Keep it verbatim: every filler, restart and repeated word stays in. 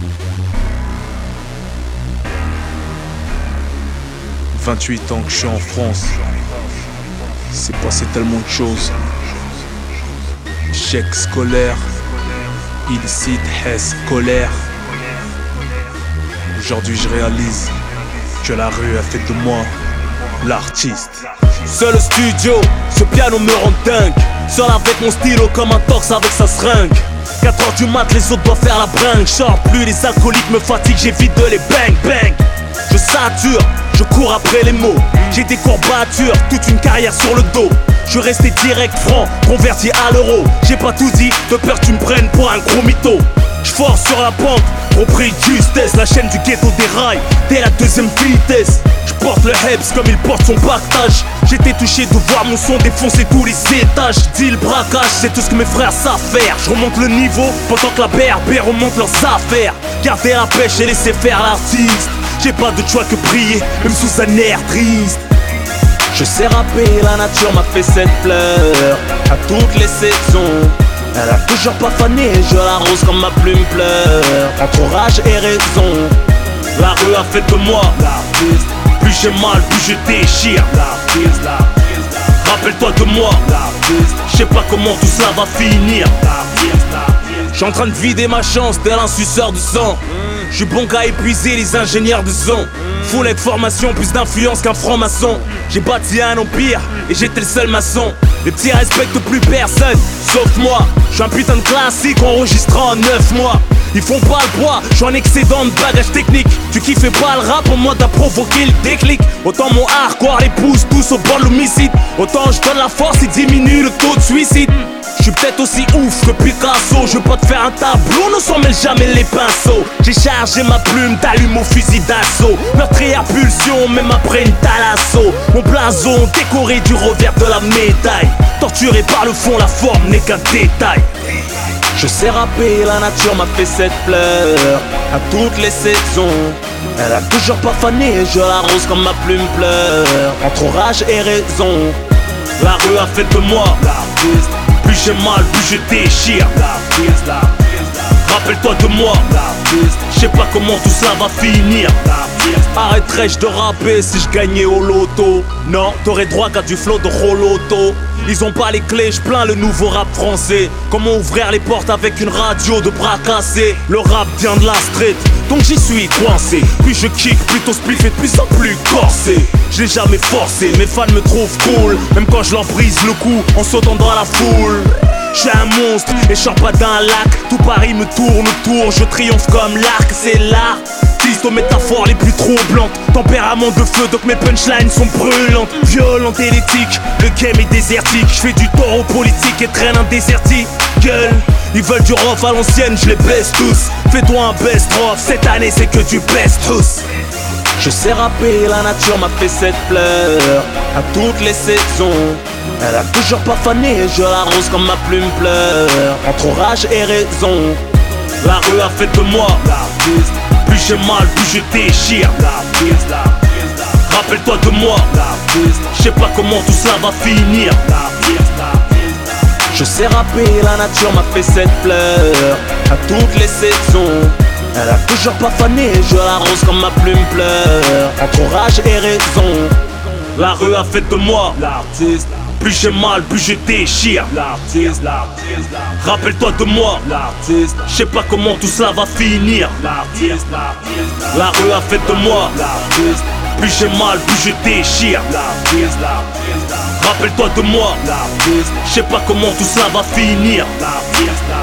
vingt-huit ans que je suis en France. C'est passé tellement de choses. Échec scolaire, illicite, haisse, colère. Aujourd'hui je réalise que la rue a fait de moi l'artiste. Seul au studio, ce piano me rend dingue. Seul avec mon stylo comme un torse avec sa seringue. quatre heures du mat, les autres doivent faire la bringue. Sors plus, les alcooliques me fatiguent, j'évite de les bang bang. Je sature, je cours après les mots. J'ai des courbatures, toute une carrière sur le dos. Je suis resté direct franc, converti à l'euro. J'ai pas tout dit, de peur que tu me prennes pour un gros mytho. J'force sur la pente, au prix de justesse. La chaîne du ghetto déraille, dès la deuxième vitesse. J'porte le Hebs comme il porte son pactage. J'étais touché de voir mon son défoncer tous les étages. Dis le braquage, c'est tout ce que mes frères savent faire. Je remonte le niveau, pendant que la B R B remonte leurs affaires. Gardez la pêche et laissez faire l'artiste. J'ai pas de choix que prier, même sous un air triste. Je sais rapper, la nature m'a fait cette fleur à toutes les saisons. Elle a toujours pas fané, je l'arrose comme ma plume pleure. Entre orage et raison, la rue a fait de moi l'artiste. Plus j'ai mal, plus je déchire l'artiste. Rappelle-toi de moi l'artiste. Je sais pas comment tout ça va finir. Je suis en train de vider ma chance tel un suceur de sang. Je suis bon qu'à épuiser les ingénieurs de son. Full de formation, plus d'influence qu'un franc-maçon. J'ai bâti un empire et j'étais le seul maçon. Les petits respectent plus personne, sauf moi. Je suis un putain de classique enregistré en neuf mois. Ils font pas le poids, je suis en excédent de bagage technique. Tu kiffais pas le rap, au moins t'as provoqué le déclic. Autant mon hardcore les pousse tous au bord de l'homicide. Autant je donne la force et diminue le taux de suicide. Je suis peut-être aussi ouf que Picasso. Je veux pas te faire un tableau, ne s'en mêle jamais les pinceaux. J'ai chargé ma plume, t'allumes au fusil d'assaut. Meurtrière pulsion, même après une thalasso. Mon blason décoré du revers de la médaille. Torturé par le fond, la forme n'est qu'un détail. Je sais rapper, la nature m'a fait cette fleur à toutes les saisons. Elle a toujours pas fané, je l'arrose comme ma plume pleure. Entre orage et raison, la rue a fait de moi l'artiste. Plus j'ai mal, plus je déchire l'artiste. Rappelle-toi de moi l'artiste. Je sais pas comment tout ça va finir. Arrêterais-je de rapper si je gagnais au loto? Non, t'aurais droit qu'à du flow de Roloto. Ils ont pas les clés, je plains le nouveau rap français. Comment ouvrir les portes avec une radio de bras cassés? Le rap vient de la street, donc j'y suis coincé. Puis je kick, plutôt spliff et de plus en plus corsé. Je l'ai jamais forcé, mes fans me trouvent cool. Même quand je leur brise le cou en sautant dans la foule. J'suis un monstre et je sors pas d'un lac. Tout Paris me tourne autour, je triomphe comme l'arc, c'est l'art. Aux métaphores les plus troublantes. Tempérament de feu, donc mes punchlines sont brûlantes. Violente et l'éthique, le game est désertique. J'fais du taureau politique et traîne un désertique. Gueule, ils veulent du rough à l'ancienne, je les baisse tous. Fais-toi un best-of, cette année c'est que du best-tous. Je sais rapper, la nature m'a fait cette fleur à toutes les saisons. Elle a toujours pas fané, je l'arrose comme ma plume pleure. Entre orage et raison, la rue a fait de moi l'artiste. Plus j'ai mal, plus je déchire l'artiste. Rappelle-toi de moi l'artiste. Je sais pas comment tout ça va finir. Je sais rapper, la nature m'a fait cette fleur à toutes les saisons. Elle a toujours pas fané, je l'arrose comme ma plume pleure. Entre orage et raison, la rue a fait de moi l'artiste. Plus j'ai mal, plus je déchire l'artiste. Rappelle-toi de moi l'artiste. Je sais pas comment tout ça va finir. L'artiste. La rue a fait de moi l'artiste. Plus j'ai mal, plus je déchire l'artiste. Rappelle-toi de moi l'artiste. Je sais pas comment tout ça va finir. L'artiste.